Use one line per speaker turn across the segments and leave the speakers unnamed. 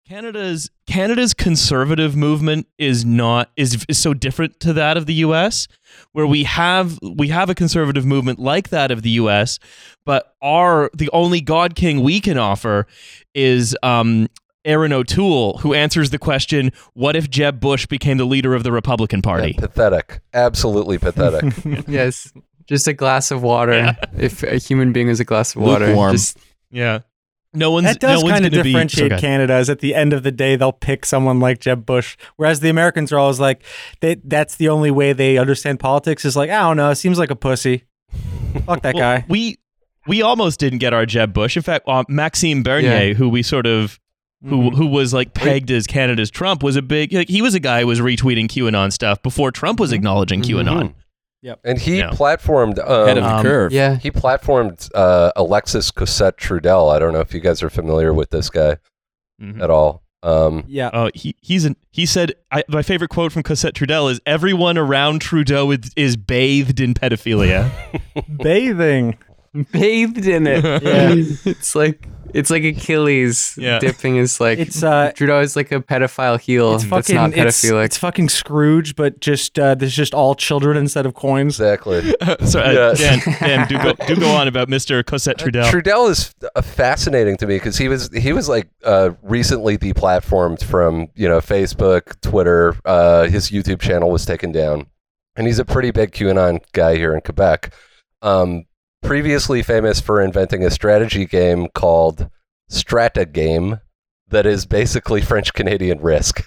Canada's conservative movement is so different to that of the US, where we have a conservative movement like that of the US, but the only God King we can offer is Aaron O'Toole, who answers the question, what if Jeb Bush became the leader of the Republican Party?
Yeah, pathetic. Absolutely pathetic.
Yes. Just a glass of water. Yeah. If a human being is a glass of water.
Lukewarm.
Yeah.
That does kind of differentiate Canada, as at the end of the day, they'll pick someone like Jeb Bush, whereas the Americans are always like, that's the only way they understand politics is like, I don't know, it seems like a pussy. Fuck that guy.
We almost didn't get our Jeb Bush. In fact, Maxime Bernier, who we sort of, who was like pegged as Canada's Trump, was he was a guy who was retweeting QAnon stuff before Trump was acknowledging QAnon.
Yep.
And he platformed
head of the curve.
Yeah.
He platformed Alexis Cossette-Trudel. I don't know if you guys are familiar with this guy at all.
Yeah.
He said, my favorite quote from Cossette-Trudel is, everyone around Trudeau is bathed in pedophilia.
Bathing.
Bathed in it.
Yeah.
It's like Achilles dipping his Trudeau is like a pedophile heel that's not pedophilic.
It's fucking Scrooge, but just there's just all children instead of coins.
Exactly.
Dan, do go on about Mr. Cossette-Trudel.
Trudel is fascinating to me because he was like recently deplatformed from Facebook, Twitter. His YouTube channel was taken down, and he's a pretty big QAnon guy here in Quebec. Previously famous for inventing a strategy game called Strata Game that is basically French Canadian Risk.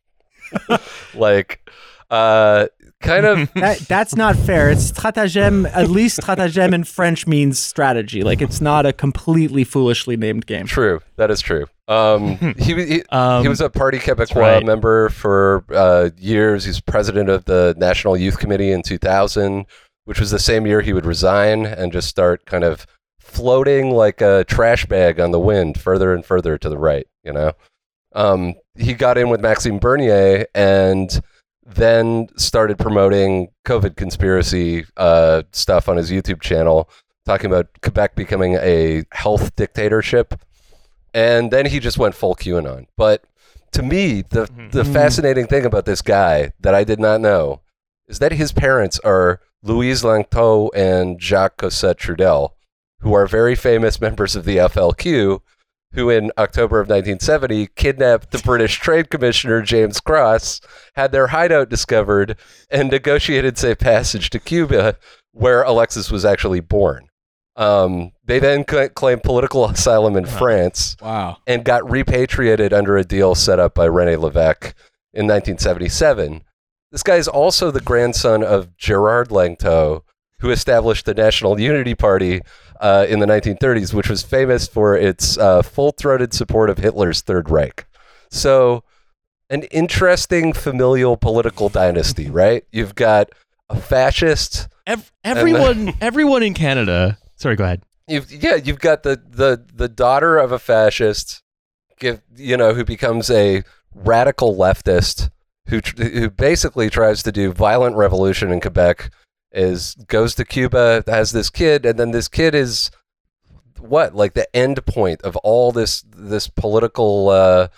Kind of.
That's not fair. It's stratagème. At least stratagème in French means strategy. Like, it's not a completely foolishly named game.
True. That is true. He was a Parti Québécois member for years. He's president of the National Youth Committee in 2000. Which was the same year he would resign and just start kind of floating like a trash bag on the wind further and further to the right, He got in with Maxime Bernier and then started promoting COVID conspiracy stuff on his YouTube channel, talking about Quebec becoming a health dictatorship. And then he just went full QAnon. But to me, the fascinating thing about this guy that I did not know is that his parents are Louise Langto and Jacques Cossette-Trudel, who are very famous members of the FLQ, who in October of 1970 kidnapped the British Trade Commissioner James Cross, had their hideout discovered, and negotiated safe passage to Cuba, where Alexis was actually born. They then claimed political asylum in France and got repatriated under a deal set up by René Lévesque in 1977. This guy is also the grandson of Gerard Langto, who established the National Unity Party in the 1930s, which was famous for its full-throated support of Hitler's Third Reich. So, an interesting familial political dynasty, right? You've got a fascist.
Everyone in Canada. Sorry, go ahead.
You've got the daughter of a fascist, who becomes a radical leftist. Who basically tries to do violent revolution in Quebec, goes to Cuba, has this kid, and then this kid is like the end point of all this political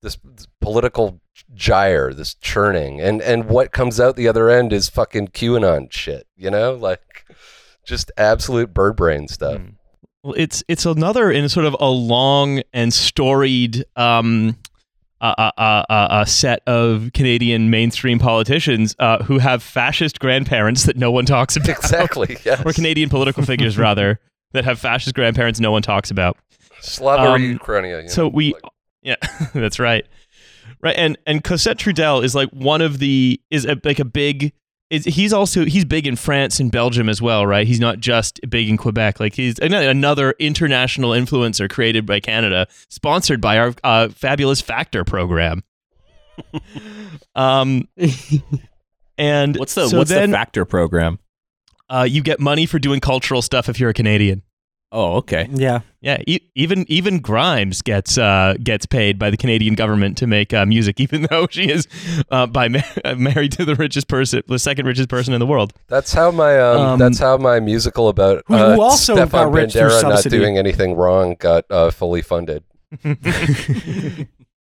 gyre, this churning, and what comes out the other end is fucking QAnon shit, just absolute bird brain stuff.
Well, it's another in sort of a long and storied a set of Canadian mainstream politicians who have fascist grandparents that no one talks about.
Exactly, yes.
Or Canadian political figures, rather, that have fascist grandparents no one talks about.
Slava Ukraine.
That's right. Right, and Cossette-Trudel is like he's big in France and Belgium as well, right? He's not just big in Quebec. Like, he's another international influencer created by Canada, sponsored by our fabulous Factor program. And
what's the Factor program?
You get money for doing cultural stuff if you're a Canadian.
Oh, okay.
Yeah.
Even Grimes gets paid by the Canadian government to make music, even though she is married to the second richest person in the world.
That's how my musical about
who also
Stefan
got rich through
Bandera not
subsidy.
doing anything wrong got fully funded.